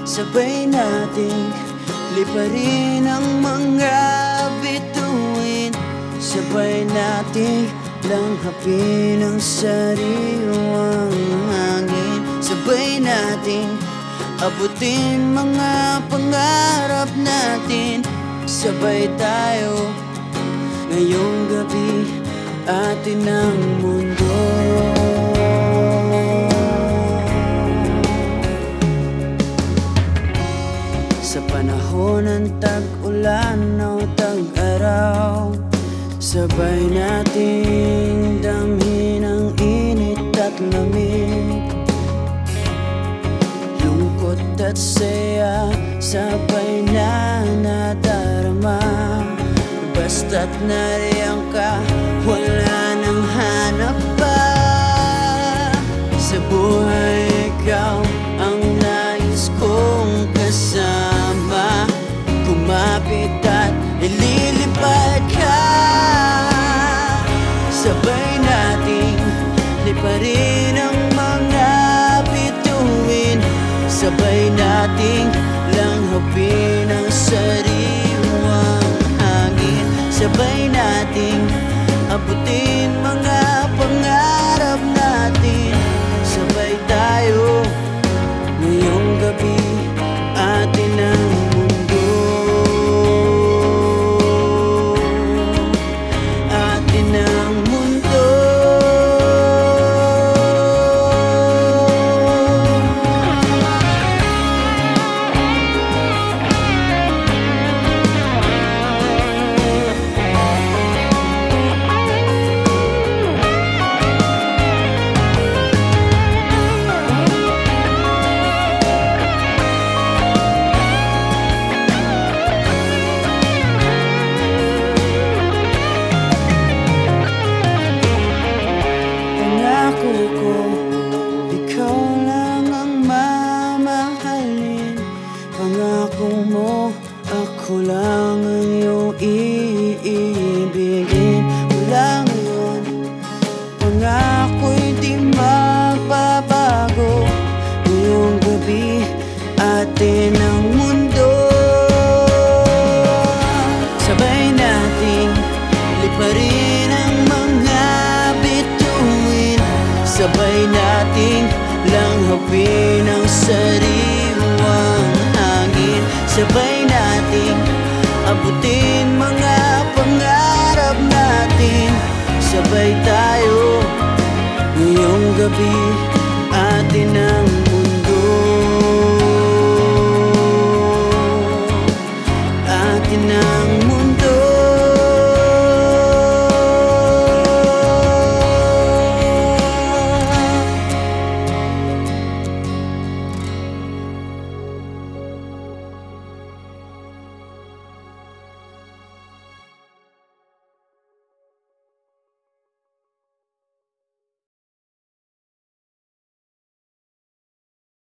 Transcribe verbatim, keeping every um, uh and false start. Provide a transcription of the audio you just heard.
sabay nating liparin ang mga bituin, sabay nating langhapin ang sariwang hangin, sabay nating abutin mga pangarap natin, sabay tayo ngayong gabi, atin ang mundo. Sa panahon ng tag-ulan o tag-araw, sabay nating damhin ang init at lamig, lungkot at saya, sabay na nadarama. Basta't nariyan ka, wala nang hanap pa. Sa buhay ikaw ang nais kong kasama, kumapit at ililipad ka, sabay nating liparin ang mga bituin, sabay nating langhapin ang sariwang hangin, sabay nating abutin mga pangarap natin, sabay tayo ngayong gabi, atin ang mundo, atin ang mundo. Ikaw lang ang mamahalin, pangako mo ako lang ang iyong iibigin. Mula ngayon, pangako'y di magbabago, ngayong gabi, atin ang mundo. Sabay nating liparin ang mga bituin, sabay nating langhapin ang sariwang hangin, sabay nating abutin mga pangarap natin, sabay tayo ngayong gabi, atin ang